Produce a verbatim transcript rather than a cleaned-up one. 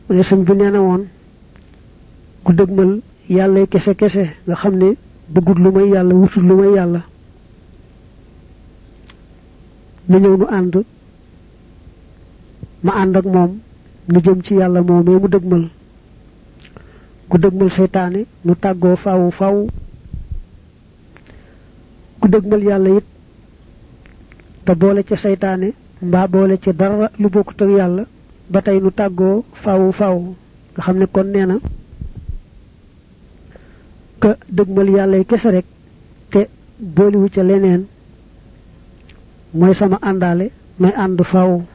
ne sëñ bi neena woon ku dëgmal yàlla kese kese nga xam ne bëggut lu may yàlla wutul lu may yàlla na ñëw nu ànd ma ànd ak moom nu jëm ci yàlla moomee mu dëgmal ku dëgmal seytaane nu tàggoo faaw faaw ku dëgmal yàlla it te boole ca seytaane mbaa boole ca dara lu bokkut ak yàlla ba tey nu tàggoo faaw faaw nga xam ne kon nee na ka dëgmal yàlla kese rek te booliwu ca leneen mooy sama àndaale may ànd faaw